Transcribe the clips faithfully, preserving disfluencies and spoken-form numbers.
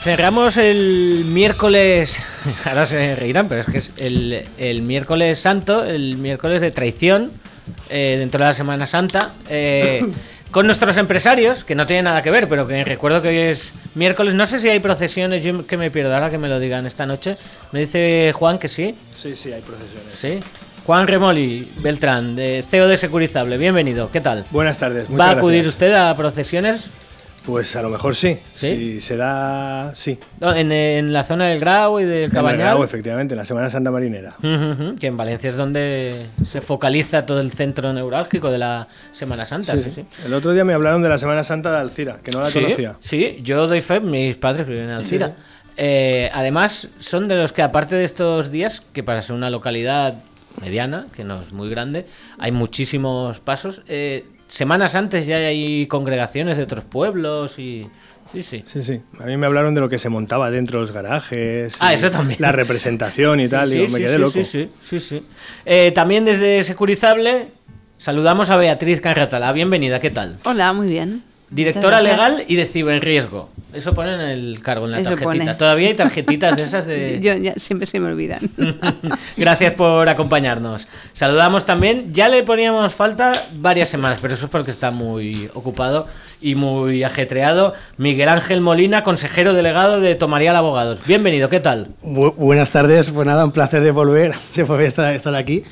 Cerramos el miércoles, ahora se reirán, pero es que es el, el miércoles santo, el miércoles de traición, eh, dentro de la Semana Santa, eh, con nuestros empresarios, que no tienen nada que ver, pero que recuerdo que hoy es miércoles. No sé si hay procesiones, yo que me pierdo ahora que me lo digan esta noche. Me dice Juan que sí. Sí, sí, hay procesiones. Sí. Juan Remoli Beltrán, de C E O de Securizable, bienvenido, ¿qué tal? Buenas tardes, muchas ¿Va a acudir gracias. usted a procesiones? Pues a lo mejor sí, ¿Sí? si se da, sí. No, en, en la zona del Grau y del Cabañal. En el Grau, efectivamente, en la Semana Santa Marinera. Uh-huh, uh-huh, que en Valencia es donde se focaliza todo el centro neurálgico de la Semana Santa. Sí, sí, sí. El otro día me hablaron de la Semana Santa de Alcira, que no la sí, conocía. Sí, yo doy fe, mis padres viven en Alcira. Sí, sí. Eh, además, son de los que, aparte de estos días, que para ser una localidad mediana, que no es muy grande, hay muchísimos pasos. Eh, semanas antes ya hay congregaciones de otros pueblos y... Sí, sí. Sí, sí. A mí me hablaron de lo que se montaba dentro de los garajes. Ah, eso también. La representación y sí, tal, sí, y digo, sí, me quedé sí, loco. Sí, sí, sí, sí. Eh, también desde Securizable saludamos a Beatriz Canratala. Bienvenida, ¿qué tal? Hola, muy bien. Directora legal y de ciberriesgo. Eso pone en el cargo, en la Eso tarjetita. pone. Todavía hay tarjetitas de esas de... Yo ya siempre se me olvidan. Gracias por acompañarnos. Saludamos también, ya le poníamos falta varias semanas, pero eso es porque está muy ocupado y muy ajetreado. Miguel Ángel Molina, consejero delegado de Tomarial Abogados. Bienvenido, ¿qué tal? Bu- buenas tardes, pues nada, un placer de volver, de volver a estar, estar aquí.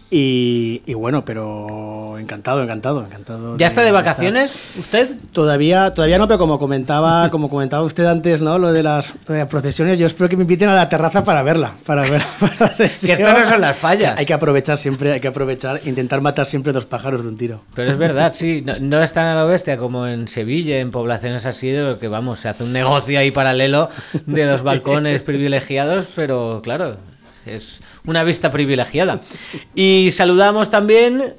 Y, y bueno, pero encantado, encantado, encantado. ¿Ya está de vacaciones usted? Todavía, todavía no, pero como comentaba, como comentaba usted antes, ¿no? Lo de las, lo de las procesiones, yo espero que me inviten a la terraza para verla, para ver. Para que esto no son las fallas. Hay que aprovechar siempre, hay que aprovechar, intentar matar siempre dos pájaros de un tiro. Pero es verdad, sí, no, no es tan a lo bestia como en Sevilla, en poblaciones así, de lo que vamos, se hace un negocio ahí paralelo de los balcones privilegiados, pero claro, es una vista privilegiada. Y saludamos también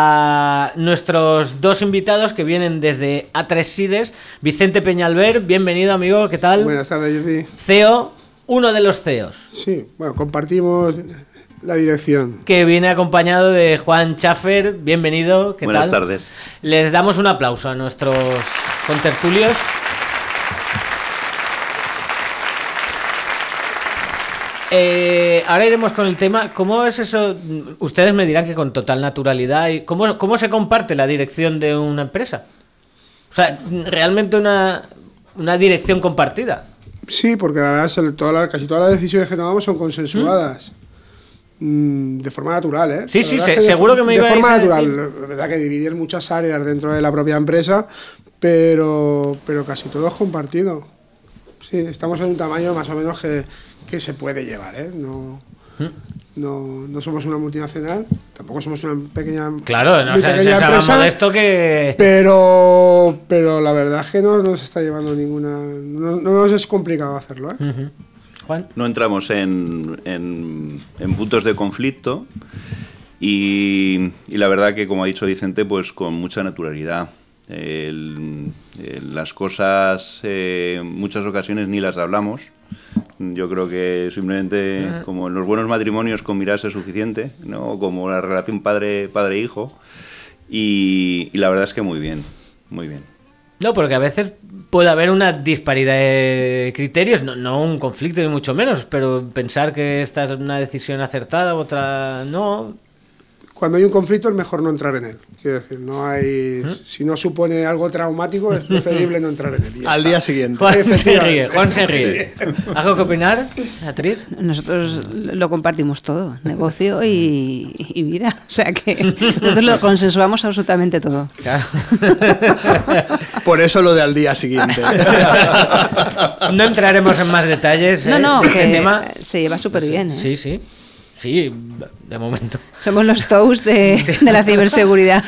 a nuestros dos invitados que vienen desde A tres Sides. Vicente Peñalver, bienvenido amigo, ¿qué tal? Buenas tardes, Jordi. C E O, uno de los C E Os. Sí, bueno, compartimos la dirección. Que viene acompañado de Juan Chaffer, bienvenido, ¿qué Buenas tal? Buenas tardes. Les damos un aplauso a nuestros contertulios. Eh, ahora iremos con el tema. ¿Cómo es eso? Ustedes me dirán que con total naturalidad. ¿Cómo, cómo se comparte la dirección de una empresa? O sea, realmente una, una dirección compartida. Sí, porque la verdad es que toda la, casi todas las decisiones que tomamos son consensuadas. ¿Mm? De forma natural, ¿eh? Sí, sí, se, se, de, seguro que me De forma a natural. Decir... La verdad que dividir muchas áreas dentro de la propia empresa, pero, pero casi todo es compartido. Sí, estamos en un tamaño más o menos que, que se puede llevar, ¿eh? No, no, no somos una multinacional, tampoco somos una pequeña, claro, no, muy o sea, pequeña se empresa, de esto que... pero, pero la verdad es que no nos está llevando ninguna... No, no nos es complicado hacerlo, ¿eh? Uh-huh. Juan. No entramos en, en, en puntos de conflicto y, y la verdad que, como ha dicho Vicente, pues con mucha naturalidad. El, el, las cosas eh, en muchas ocasiones ni las hablamos. Yo creo que simplemente, uh-huh. como en los buenos matrimonios, con mirarse es suficiente, ¿no? Como la relación padre, padre-hijo. Y, y la verdad es que muy bien, muy bien. No, porque a veces puede haber una disparidad de criterios, no, no un conflicto ni mucho menos, pero pensar que esta es una decisión acertada, otra no... Cuando hay un conflicto es mejor no entrar en él. Quiero decir, no hay, ¿Mm? si no supone algo traumático es preferible no entrar en él. Al está. día siguiente. Juan se ríe, Juan se ríe. ¿Algo que opinar, Beatriz? Nosotros lo compartimos todo, negocio y, y vida. O sea que nosotros lo consensuamos absolutamente todo. Claro. Por eso lo de al día siguiente. No entraremos en más detalles. No, ¿eh? no, de que este tema. Se lleva súper bien. ¿eh? Sí, sí. Sí, de momento. Somos los toast de, sí. de la ciberseguridad.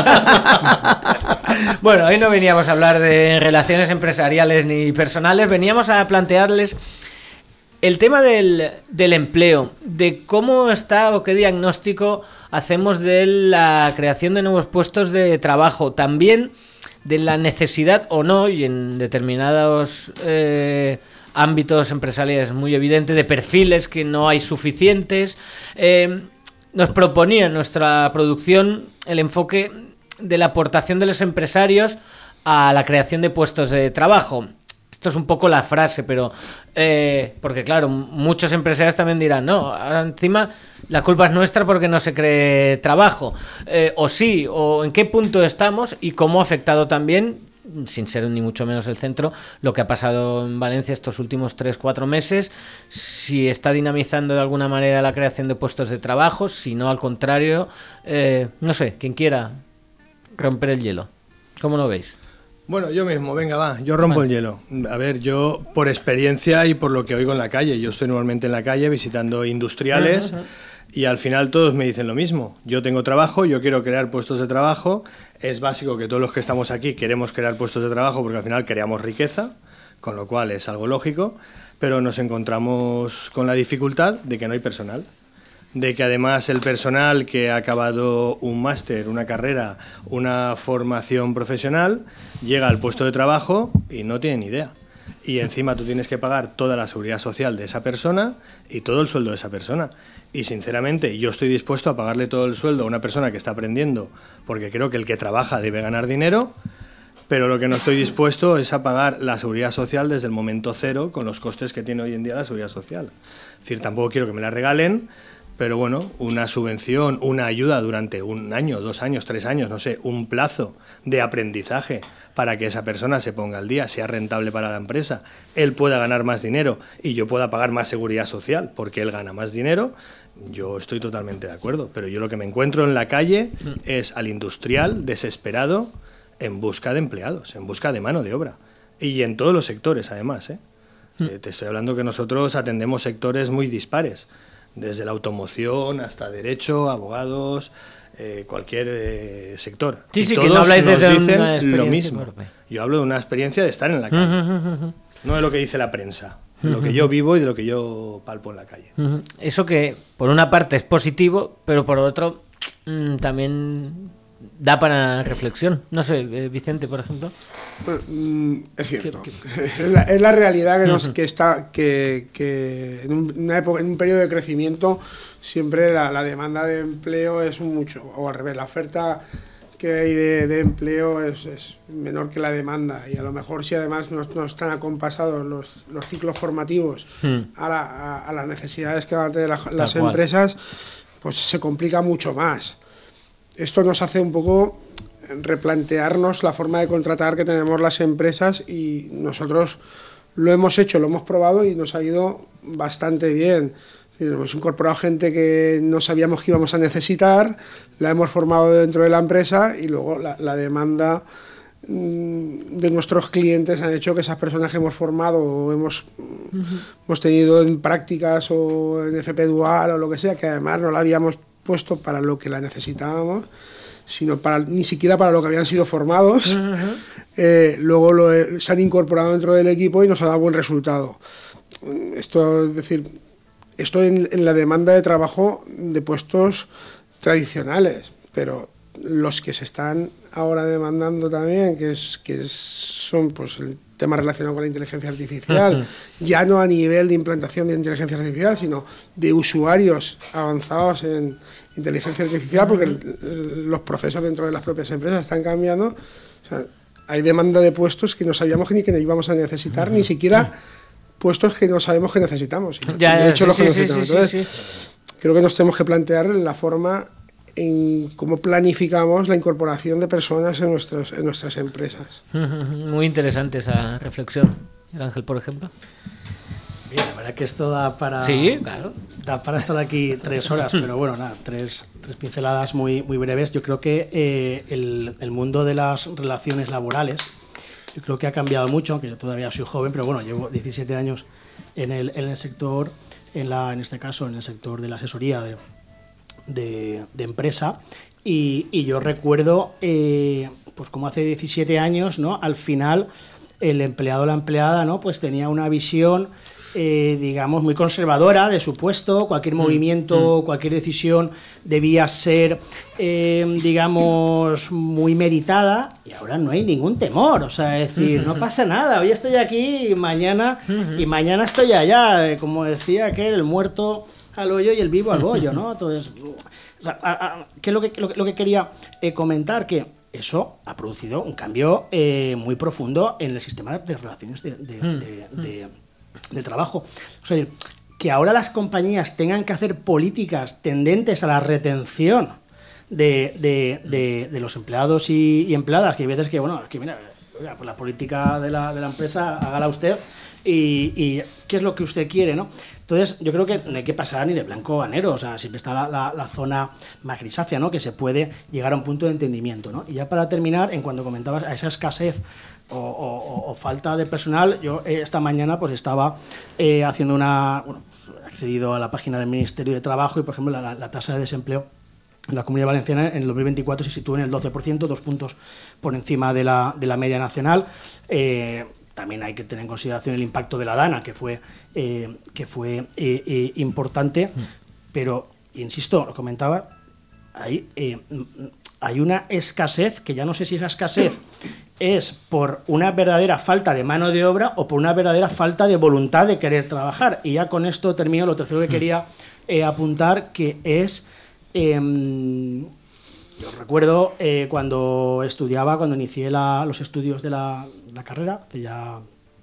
Bueno, hoy no veníamos a hablar de relaciones empresariales ni personales, veníamos a plantearles el tema del, del empleo, de cómo está o qué diagnóstico hacemos de la creación de nuevos puestos de trabajo, también de la necesidad o no, y en determinados... Eh, ámbitos empresariales muy evidentes, de perfiles que no hay suficientes. Eh, nos proponía en nuestra producción el enfoque de la aportación de los empresarios a la creación de puestos de trabajo. esto es un poco la frase, pero eh, porque claro, muchos empresarios también dirán, no, ahora encima la culpa es nuestra porque no se cree trabajo, eh, o sí, o en qué punto estamos y cómo ha afectado también, sin ser ni mucho menos el centro, lo que ha pasado en Valencia estos últimos tres cuatro meses, si está dinamizando de alguna manera la creación de puestos de trabajo, si no al contrario, eh, no sé, quien quiera romper el hielo. ¿Cómo lo veis? Bueno, yo mismo, venga, va, yo rompo Vale. el hielo. A ver, yo por experiencia y por lo que oigo en la calle, yo estoy normalmente en la calle visitando industriales, uh-huh. y al final todos me dicen lo mismo. Yo tengo trabajo, yo quiero crear puestos de trabajo, es básico que todos los que estamos aquí queremos crear puestos de trabajo porque al final creamos riqueza, con lo cual es algo lógico, pero nos encontramos con la dificultad de que no hay personal. De que además el personal que ha acabado un máster, una carrera, una formación profesional, llega al puesto de trabajo y no tiene ni idea. Y encima tú tienes que pagar toda la seguridad social de esa persona y todo el sueldo de esa persona. Y sinceramente yo estoy dispuesto a pagarle todo el sueldo a una persona que está aprendiendo, porque creo que el que trabaja debe ganar dinero, pero lo que no estoy dispuesto es a pagar la seguridad social desde el momento cero con los costes que tiene hoy en día la seguridad social. Es decir, tampoco quiero que me la regalen, pero bueno, una subvención, una ayuda durante un año, dos años, tres años, no sé, un plazo de aprendizaje para que esa persona se ponga al día, sea rentable para la empresa, él pueda ganar más dinero y yo pueda pagar más seguridad social porque él gana más dinero, yo estoy totalmente de acuerdo. Pero yo lo que me encuentro en la calle es al industrial desesperado en busca de empleados, en busca de mano de obra. Y en todos los sectores, además, ¿eh? Eh, te estoy hablando que nosotros atendemos sectores muy dispares, desde la automoción hasta derecho, abogados, eh, cualquier eh, sector. Sí, y sí, todos que no habláis nos desde dicen una experiencia lo mismo. propia. Yo hablo de una experiencia de estar en la calle, Uh-huh, uh-huh, uh-huh. no de lo que dice la prensa, de lo que yo vivo y de lo que yo palpo en la calle. Uh-huh. Eso que por una parte es positivo, pero por otro mmm, también da para reflexión. No sé, eh, Vicente, por ejemplo. Bueno, mm, es cierto. ¿Qué- Es, la, es la realidad que, nos, que está que, que en, un, una época, en un periodo de crecimiento siempre la, la demanda de empleo es mucho, o al revés, la oferta que hay de, de empleo es, es menor que la demanda, y a lo mejor si además no, no están acompasados los, los ciclos formativos Hmm. a, la, a, a las necesidades que van a tener la- las cual. empresas, pues se complica mucho más. Esto nos hace un poco replantearnos la forma de contratar que tenemos las empresas, y nosotros lo hemos hecho, lo hemos probado y nos ha ido bastante bien. Es decir, hemos incorporado gente que no sabíamos que íbamos a necesitar, la hemos formado dentro de la empresa, y luego la, la demanda mm, de nuestros clientes han hecho que esas personas que hemos formado o hemos, uh-huh. hemos tenido en prácticas o en F P dual o lo que sea, que además no la habíamos puesto para lo que la necesitábamos, sino para ni siquiera para lo que habían sido formados, uh-huh. eh, luego lo he, se han incorporado dentro del equipo y nos ha dado buen resultado. Esto es decir, esto en, en la demanda de trabajo de puestos tradicionales, pero los que se están ahora demandando también, que es que es, son pues el tema relacionado con la inteligencia artificial, uh-huh. ya no a nivel de implantación de inteligencia artificial, sino de usuarios avanzados en inteligencia artificial, porque el, el, los procesos dentro de las propias empresas están cambiando. O sea, hay demanda de puestos que no sabíamos ni que íbamos a necesitar, uh-huh. ni siquiera puestos que no sabemos que necesitamos. Y, ya, de hecho, sí, los que sí, necesitamos. sí, Entonces, sí, sí. creo que nos tenemos que plantear la forma en cómo planificamos la incorporación de personas en, nuestros, en nuestras empresas. Muy interesante esa reflexión. El Ángel, por ejemplo. Bien, la verdad que esto da para, sí, claro. da para estar aquí tres horas, pero bueno, nada, tres, tres pinceladas muy, muy breves. Yo creo que eh, el, el mundo de las relaciones laborales, yo creo que ha cambiado mucho, aunque yo todavía soy joven, pero bueno, llevo diecisiete años en el, en el sector, en, la, en este caso, en el sector de la asesoría de, de, de empresa, y, y yo recuerdo, eh, pues como hace diecisiete años, ¿no? Al final, el empleado o la empleada, ¿no? Pues tenía una visión, eh, digamos, muy conservadora de su puesto. Cualquier movimiento, mm. cualquier decisión debía ser, eh, digamos, muy meditada, y ahora no hay ningún temor. O sea, es decir, no pasa nada, hoy estoy aquí y mañana, y mañana estoy allá, como decía aquel, el muerto al hoyo y el vivo al bollo, ¿no? Entonces, o sea, a, a, ¿qué es lo que, lo, lo que quería eh, comentar? Que eso ha producido un cambio eh, muy profundo en el sistema de relaciones de, de, Mm. de, de, de trabajo. O sea, que ahora las compañías tengan que hacer políticas tendentes a la retención de, de, de, de los empleados y, y empleadas, que hay veces que, bueno, que mira, oiga, pues la política de la, de la empresa, hágala usted y, y qué es lo que usted quiere, ¿no? Entonces, yo creo que no hay que pasar ni de blanco a negro, o sea, siempre está la, la, la zona más grisácea, ¿no? Que se puede llegar a un punto de entendimiento, ¿no? Y ya para terminar, en cuanto comentabas a esa escasez o, o, o falta de personal, yo eh, esta mañana pues estaba eh, haciendo una... Bueno, pues, he accedido a la página del Ministerio de Trabajo y, por ejemplo, la, la tasa de desempleo en la Comunidad Valenciana en el dos mil veinticuatro se sitúa en el doce por ciento, dos puntos por encima de la, de la media nacional. Eh, También hay que tener en consideración el impacto de la DANA, que fue, eh, que fue eh, eh, importante, pero, insisto, lo comentaba, hay, eh, hay una escasez, que ya no sé si esa escasez es por una verdadera falta de mano de obra o por una verdadera falta de voluntad de querer trabajar. Y ya con esto termino lo tercero que quería eh, apuntar, que es... Eh, yo recuerdo eh, cuando estudiaba, cuando inicié la, los estudios de la, la carrera, hace ya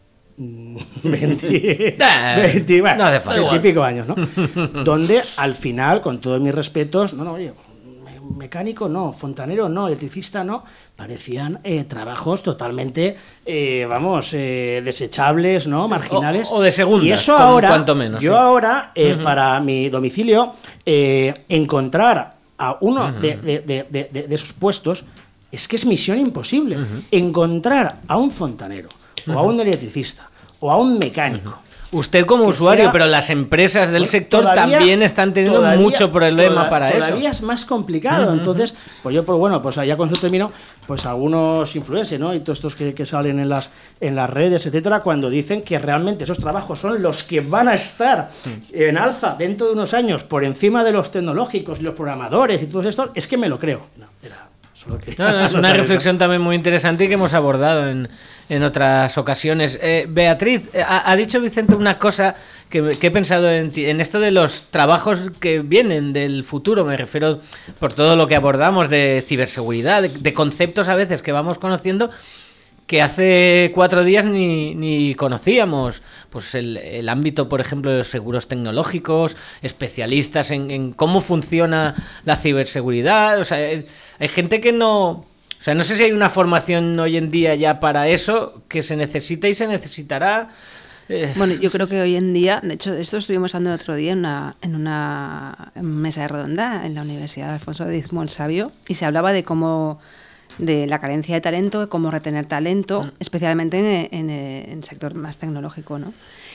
mm, veinte, veinte, bueno, no hace falta. veinte y pico años, ¿no? Donde al final, con todos mis respetos, no, no, oye, me- mecánico no, fontanero no, electricista no, parecían eh, trabajos totalmente, eh, vamos, eh, desechables, ¿no? Marginales. O- o de segundas, Y eso con ahora, cuanto menos, yo sí. ahora, eh, para mi domicilio, eh, encontrar a uno de, de, de, de, de esos puestos es que es misión imposible. Uh-huh. Encontrar a un fontanero, uh-huh, o a un electricista, o a un mecánico. Uh-huh. Usted como que usuario, sea, pero las empresas del bueno, sector todavía, también están teniendo todavía, mucho problema toda, para todavía eso. Todavía es más complicado. Uh-huh. Entonces, pues yo, pues bueno, pues allá con su término, pues algunos influencers, ¿no? Y todos estos que, que salen en las, en las redes, etcétera, cuando dicen que realmente esos trabajos son los que van a estar en alza dentro de unos años por encima de los tecnológicos y los programadores y todo esto, es que me lo creo. No, era solo que... No, no, es una reflexión también muy interesante y que hemos abordado en, en otras ocasiones. Eh, Beatriz, ha, ha dicho Vicente una cosa que, que he pensado en, ti, en esto de los trabajos que vienen del futuro, me refiero por todo lo que abordamos de ciberseguridad, de, de conceptos a veces que vamos conociendo que hace cuatro días ni, ni conocíamos. Pues el, el ámbito, por ejemplo, de los seguros tecnológicos, especialistas en, en cómo funciona la ciberseguridad. O sea, hay gente que no... O sea, no sé si hay una formación hoy en día ya para eso que se necesita y se necesitará. Eh, Bueno, yo creo que hoy en día, de hecho, esto estuvimos hablando el otro día en una, en una mesa redonda en la Universidad de Alfonso X el Sabio y se hablaba de cómo, de la carencia de talento, de cómo retener talento, mm. especialmente en, en, en el sector más tecnológico, ¿no?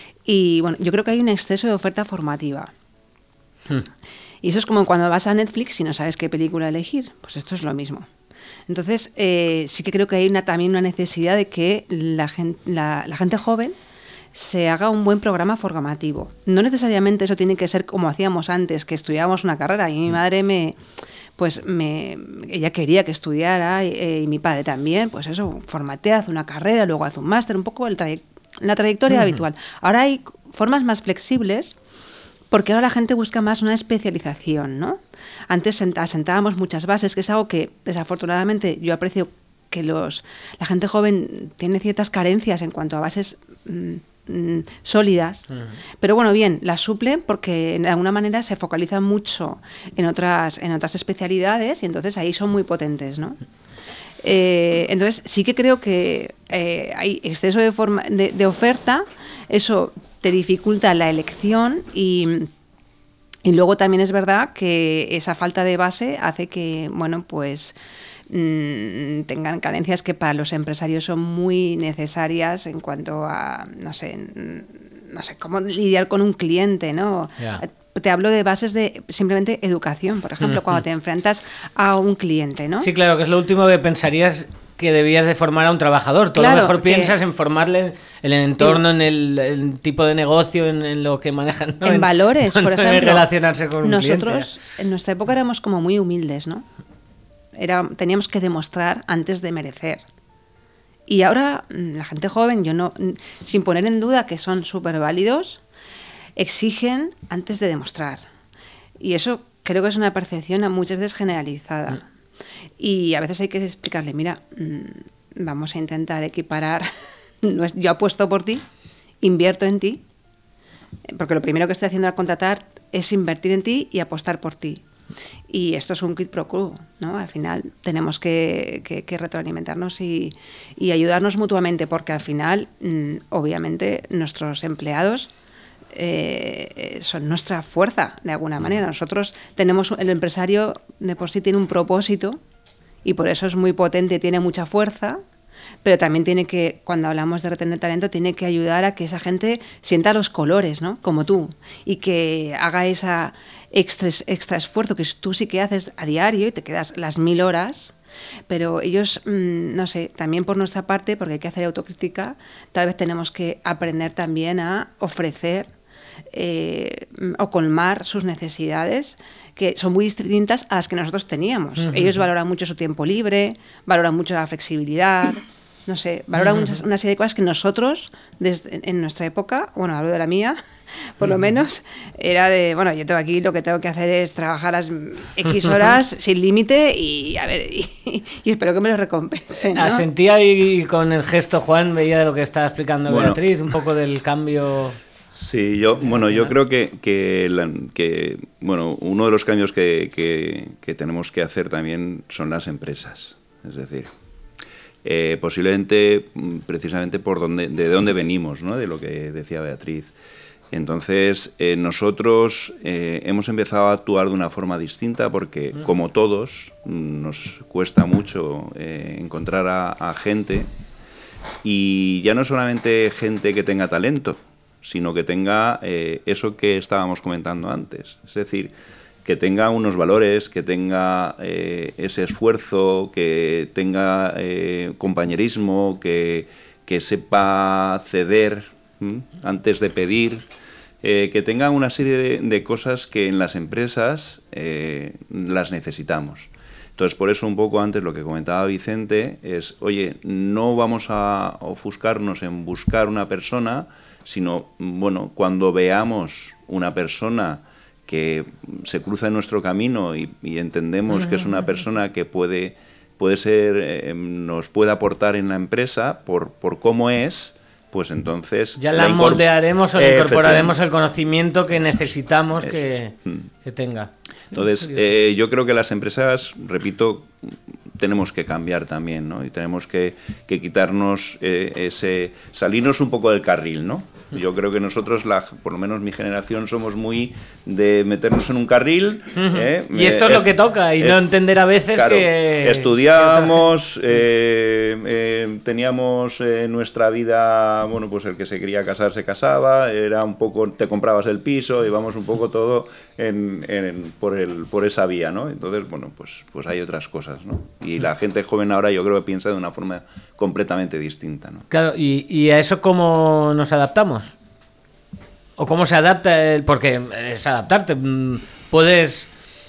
Y bueno, yo creo que hay un exceso de oferta formativa. Mm. Y eso es como cuando vas a Netflix y no sabes qué película elegir, pues esto es lo mismo. Entonces, eh, sí que creo que hay una, también una necesidad de que la gente, la, la gente joven se haga un buen programa formativo. No necesariamente eso tiene que ser como hacíamos antes, que estudiábamos una carrera. Y mi madre me, pues me, ella quería que estudiara y, eh, y mi padre también. Pues eso, formate, haz una carrera, luego haz un máster, un poco el traye- la trayectoria uh-huh. habitual. Ahora hay formas más flexibles porque ahora la gente busca más una especialización, ¿no? Antes asentábamos muchas bases, que es algo que desafortunadamente yo aprecio que los la gente joven tiene ciertas carencias en cuanto a bases mmm, mmm, sólidas, uh-huh. pero bueno, bien, las suplen porque de alguna manera se focalizan mucho en otras en otras especialidades y entonces ahí son muy potentes, ¿no? Eh, entonces sí que creo que eh, hay exceso de, forma, de, de oferta, eso te dificulta la elección y, y luego también es verdad que esa falta de base hace que, bueno, pues mmm, tengan carencias que para los empresarios son muy necesarias en cuanto a, no sé, no sé, cómo lidiar con un cliente, ¿no? Yeah. Te hablo de bases de simplemente educación, por ejemplo, uh-huh. cuando te enfrentas a un cliente, ¿no? Sí, claro, que es lo último que pensarías que debías de formar a un trabajador. Tú claro, a lo mejor piensas en formarle en el entorno, en el, el tipo de negocio, en, en lo que manejan. ¿no? En, en valores, por ejemplo. En relacionarse con nosotros, un cliente. En nuestra época éramos como muy humildes, ¿no? Era, teníamos que demostrar antes de merecer. Y ahora la gente joven, yo no, sin poner en duda que son súper válidos, exigen antes de demostrar. Y eso creo que es una percepción muchas veces generalizada. Y a veces hay que explicarle, mira, vamos a intentar equiparar, yo apuesto por ti, invierto en ti, porque lo primero que estoy haciendo al contratar es invertir en ti y apostar por ti. Y esto es un quid pro quo, ¿no? Al final tenemos que, que, que retroalimentarnos y, y ayudarnos mutuamente, porque al final, mmm, obviamente, nuestros empleados eh, son nuestra fuerza, de alguna manera. Nosotros tenemos, el empresario de por sí tiene un propósito y por eso es muy potente, tiene mucha fuerza, pero también tiene que, cuando hablamos de retener talento, tiene que ayudar a que esa gente sienta los colores, ¿no? Como tú, y que haga esa extra, extra esfuerzo que tú sí que haces a diario y te quedas las mil horas, pero ellos, mmm, no sé, también por nuestra parte, porque hay que hacer autocrítica, tal vez tenemos que aprender también a ofrecer eh, o colmar sus necesidades, que son muy distintas a las que nosotros teníamos. Uh-huh. Ellos valoran mucho su tiempo libre, valoran mucho la flexibilidad, no sé, valoran uh-huh. muchas, una serie de cosas que nosotros, desde, en nuestra época, bueno, hablo de la mía, por uh-huh. lo menos, era de, bueno, yo tengo aquí, lo que tengo que hacer es trabajar las X horas sin límite y, a ver, y, y espero que me lo recompensen, ¿no? Asentía y con el gesto, Juan, veía de lo que estaba explicando bueno. Beatriz, un poco del cambio... Sí, yo, bueno, yo creo que, que, la, que bueno, uno de los cambios que, que, que tenemos que hacer también son las empresas. Es decir, eh, posiblemente, precisamente por donde, de dónde venimos, ¿no? De lo que decía Beatriz. Entonces, eh, nosotros eh, hemos empezado a actuar de una forma distinta porque, como todos, nos cuesta mucho eh, encontrar a, a gente, y ya no solamente gente que tenga talento, sino que tenga eh, eso que estábamos comentando antes. Es decir, que tenga unos valores, que tenga eh, ese esfuerzo, que tenga eh, compañerismo, que, que sepa ceder ¿m? antes de pedir, eh, que tenga una serie de, de cosas que en las empresas eh, las necesitamos. Entonces, por eso un poco antes lo que comentaba Vicente es, oye, no vamos a ofuscarnos en buscar una persona, sino, bueno, cuando veamos una persona que se cruza en nuestro camino y, y entendemos que es una persona que puede, puede ser, eh, nos puede aportar en la empresa por, por cómo es, pues entonces... Ya la, la moldearemos o le incorporaremos el conocimiento que necesitamos que, que tenga. Entonces, eh, yo creo que las empresas, repito, tenemos que cambiar también, ¿no? Y tenemos que, que quitarnos eh, ese... salirnos un poco del carril, ¿no? Yo creo que nosotros, la, por lo menos mi generación, somos muy de meternos en un carril. Uh-huh. ¿eh? Y esto es, es lo que toca, y es, no entender a veces claro, que... Estudiábamos, eh, eh, teníamos eh, nuestra vida, bueno, pues el que se quería casar se casaba, era un poco, te comprabas el piso, íbamos un poco todo en, en, por, el, por esa vía, ¿no? Entonces, bueno, pues, pues hay otras cosas, ¿no? Y la gente joven ahora yo creo que piensa de una forma completamente distinta, ¿no? Claro, y, y a eso ¿cómo nos adaptamos? ¿O cómo se adapta? El, porque es adaptarte. Puedes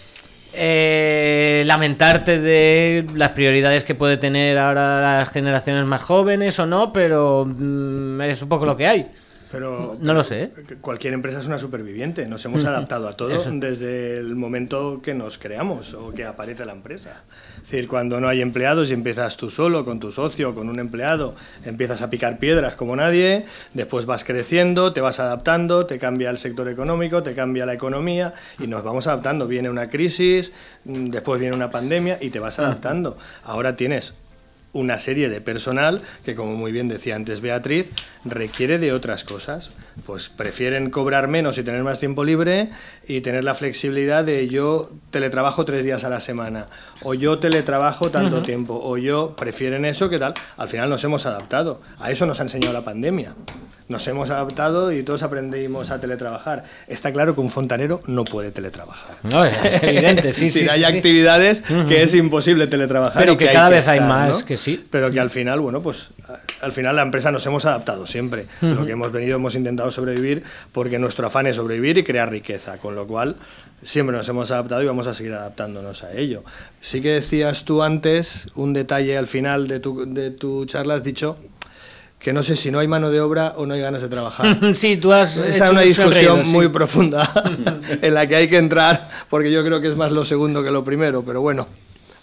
eh, lamentarte de las prioridades que puede tener ahora las generaciones más jóvenes o no, pero mm, es un poco lo que hay. Pero, no lo sé. ¿eh? Cualquier empresa es una superviviente. Nos hemos adaptado a todo Eso. desde el momento que nos creamos o que aparece la empresa. Es decir, cuando no hay empleados y empiezas tú solo, con tu socio, con un empleado, empiezas a picar piedras como nadie, después vas creciendo, te vas adaptando, te cambia el sector económico, te cambia la economía y nos vamos adaptando. Viene una crisis, después viene una pandemia y te vas adaptando. Ahora tienes una serie de personal que, como muy bien decía antes Beatriz, requiere de otras cosas. Pues prefieren cobrar menos y tener más tiempo libre y tener la flexibilidad de yo teletrabajo tres días a la semana o yo teletrabajo tanto uh-huh. tiempo o yo prefieren eso, ¿qué tal? Al final nos hemos adaptado. A eso nos ha enseñado la pandemia. Nos hemos adaptado y todos aprendimos a teletrabajar. Está claro que un fontanero no puede teletrabajar. No, es evidente, sí, sí. sí hay sí, actividades sí. que es imposible teletrabajar. Pero y que, que cada hay vez que hay estar, más, ¿no? que sí. Pero que al final, bueno, pues al final la empresa nos hemos adaptado siempre. Uh-huh. Lo que hemos venido, hemos intentado sobrevivir porque nuestro afán es sobrevivir y crear riqueza, con lo cual siempre nos hemos adaptado y vamos a seguir adaptándonos a ello. Sí que decías tú antes, un detalle al final de tu, de tu charla, has dicho que no sé si no hay mano de obra o no hay ganas de trabajar. Sí, tú has Esa es una discusión sonreído, muy sí. profunda en la que hay que entrar, porque yo creo que es más lo segundo que lo primero, pero bueno,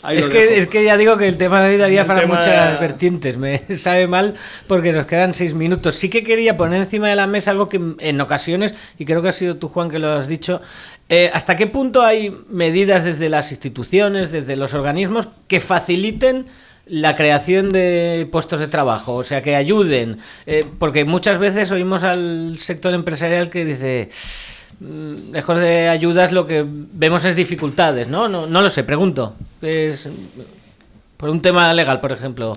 Ahí es, lo que, dejo. es que ya digo que el tema de hoy daría El para tema- muchas vertientes. Me sabe mal porque nos quedan seis minutos. Sí que quería poner encima de la mesa algo que en ocasiones, y creo que ha sido tú, Juan, que lo has dicho, eh, ¿hasta qué punto hay medidas desde las instituciones, desde los organismos, que faciliten la creación de puestos de trabajo? O sea, que ayuden. Eh, porque muchas veces oímos al sector empresarial que dice... Lejos de ayudas, lo que vemos es dificultades, ¿no? No, no lo sé, pregunto. Es, por un tema legal, por ejemplo.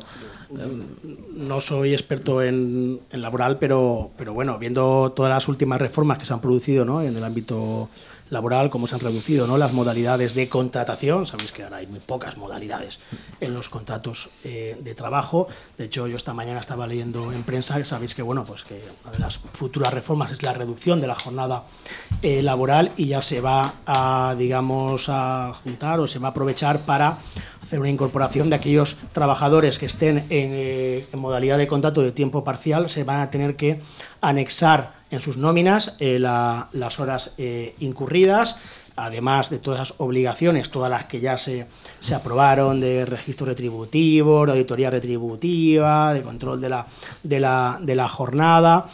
No soy experto en, en laboral, pero, pero bueno, viendo todas las últimas reformas que se han producido, ¿no?, en el ámbito laboral, cómo se han reducido, ¿no?, las modalidades de contratación. Sabéis que ahora hay muy pocas modalidades en los contratos eh, de trabajo. De hecho, yo esta mañana estaba leyendo en prensa, sabéis que bueno, pues que una de las futuras reformas es la reducción de la jornada eh, laboral, y ya se va a, digamos, a juntar o se va a aprovechar para hacer una incorporación de aquellos trabajadores que estén en, eh, en modalidad de contrato de tiempo parcial. Se van a tener que anexar en sus nóminas eh, la, las horas eh, incurridas, además de todas esas obligaciones, todas las que ya se, se aprobaron, de registro retributivo, de auditoría retributiva, de control de la, de la, de la jornada.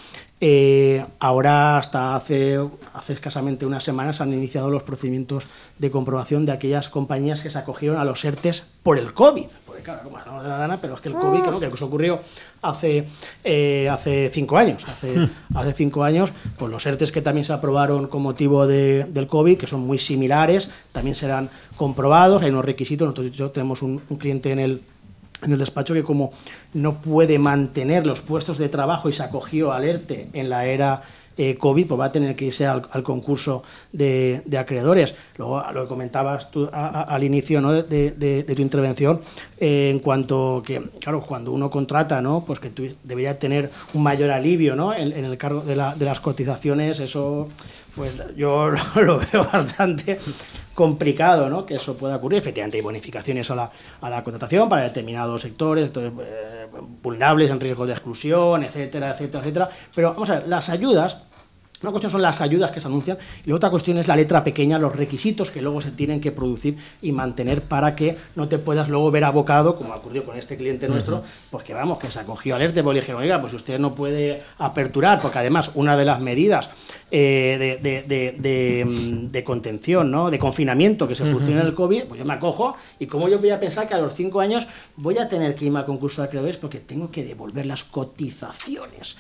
Eh, ahora, hasta hace, hace escasamente unas semanas, han iniciado los procedimientos de comprobación de aquellas compañías que se acogieron a los ERTES por el COVID. Porque claro, como hablamos de la gana, pero es que el COVID, ¿no?, que eso ocurrió hace, eh, hace cinco años. Hace, hace cinco años, pues los ERTES que también se aprobaron con motivo de, del COVID, que son muy similares, también serán comprobados. Hay unos requisitos. Nosotros tenemos un, un cliente en el en el despacho que, como no puede mantener los puestos de trabajo y se acogió al ERTE en la era eh, COVID, pues va a tener que irse al, al concurso de, de acreedores. Luego, lo que comentabas tú a, a, al inicio, ¿no?, de, de, de tu intervención, eh, en cuanto que, claro, cuando uno contrata, ¿no?, pues que tú debería tener un mayor alivio, ¿no?, en, en el cargo de, la, de las cotizaciones. Eso, pues yo lo, lo veo bastante complicado, ¿no?, que eso pueda ocurrir. Efectivamente, hay bonificaciones a la, a la contratación para determinados sectores, sectores eh, vulnerables, en riesgo de exclusión, etcétera, etcétera, etcétera. Pero vamos a ver, las ayudas, una cuestión son las ayudas que se anuncian, y la otra cuestión es la letra pequeña, los requisitos que luego se tienen que producir y mantener para que no te puedas luego ver abocado, como ocurrió con este cliente nuestro, uh-huh. pues que vamos, que se acogió al ERTE, porque le dijeron, oiga, pues usted no puede aperturar, porque además una de las medidas eh, de, de, de, de, de contención, ¿no?, de confinamiento que se produjo uh-huh. en el COVID, pues yo me acojo, y como yo voy a pensar que a los cinco años voy a tener que irme al concurso de acreedores porque tengo que devolver las cotizaciones.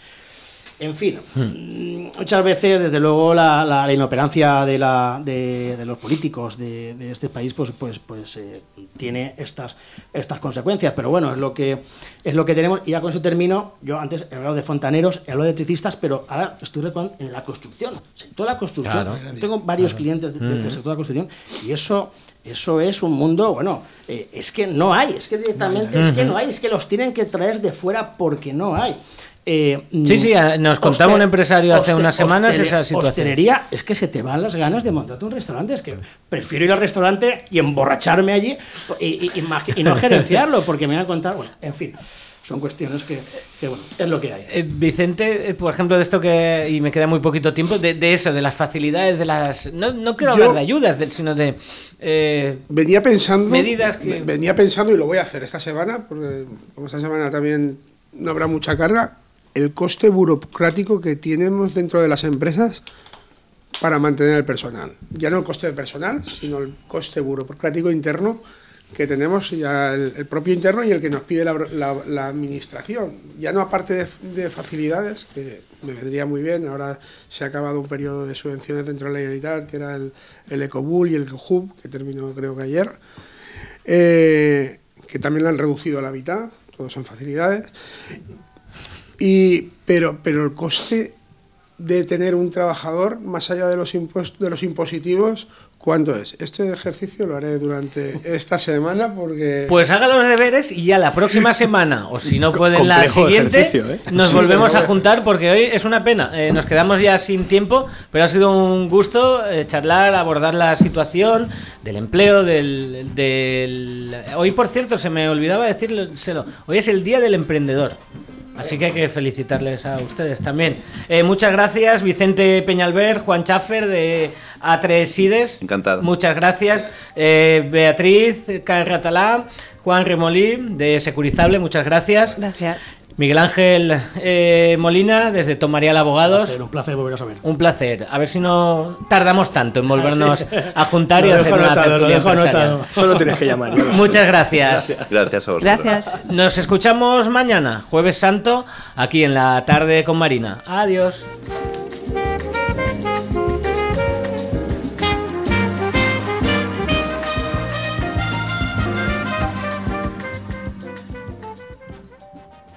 En fin, hmm. muchas veces, desde luego, la, la, la inoperancia de, la, de, de los políticos de, de este país, pues, pues, pues eh, tiene estas, estas consecuencias. Pero bueno, es lo que es lo que tenemos. Y ya con eso termino. Yo antes he hablado de fontaneros, he hablado de electricistas, pero ahora estoy recordando en la construcción, sector de la construcción. Claro. Tengo varios claro. clientes del de, de sector de la construcción, y eso. Eso es un mundo, bueno, eh, es que no hay, es que directamente uh-huh. es que no hay, es que los tienen que traer de fuera porque no hay. Eh, sí, sí, nos contaba un empresario hace unas semanas esa situación. Hostelería, es que se te van las ganas de montarte un restaurante. Es que prefiero ir al restaurante y emborracharme allí y, y, y, y no gerenciarlo, porque me van a contar, bueno, en fin. Son cuestiones que, que, bueno, es lo que hay. Eh, Vicente, eh, por ejemplo, de esto que, y me queda muy poquito tiempo, de, de eso, de las facilidades, de las... No, no quiero Yo hablar de ayudas, de, sino de... Eh, venía pensando... Medidas que... Venía pensando, y lo voy a hacer esta semana, porque como esta semana también no habrá mucha carga, el coste burocrático que tenemos dentro de las empresas para mantener el personal. Ya no el coste de personal, sino el coste burocrático interno que tenemos, ya el, el propio interno y el que nos pide la, la, la administración. Ya no aparte de, de facilidades, que me vendría muy bien. Ahora se ha acabado un periodo de subvenciones dentro de la Generalitat, que era el, el Ecobull y el Ecohub, que terminó creo que ayer, eh, que también lo han reducido a la mitad, todos son facilidades. Y, pero, pero el coste de tener un trabajador, más allá de los impuestos, de los impositivos, ¿cuánto es? Este ejercicio lo haré durante esta semana porque... Pues haga los deberes y ya la próxima semana, o si no pueden la siguiente, ¿eh? nos sí, volvemos a juntar, porque hoy es una pena. Eh, nos quedamos ya sin tiempo, pero ha sido un gusto eh, charlar, abordar la situación del empleo, del, del... Hoy, por cierto, se me olvidaba decírselo, hoy es el Día del Emprendedor. Así que hay que felicitarles a ustedes también. Eh, muchas gracias, Vicente Peñalver, Juan Schaffer de A tres Sides. Encantado. Muchas gracias. Eh, Beatriz Carratalá, Juan Remolí de Securizable, muchas gracias. Gracias. Miguel Ángel eh, Molina, desde Tomarial Abogados. Un placer, un placer volveros a ver. Un placer. A ver si no tardamos tanto en volvernos Sí. a juntar y Lo hacer dejo una anotado, lo tertulia dejo empresarial. anotado. Solo tienes que llamar. Muchas gracias. Gracias a vosotros. Gracias. Nos escuchamos mañana, Jueves Santo, aquí en la tarde con Marina. Adiós.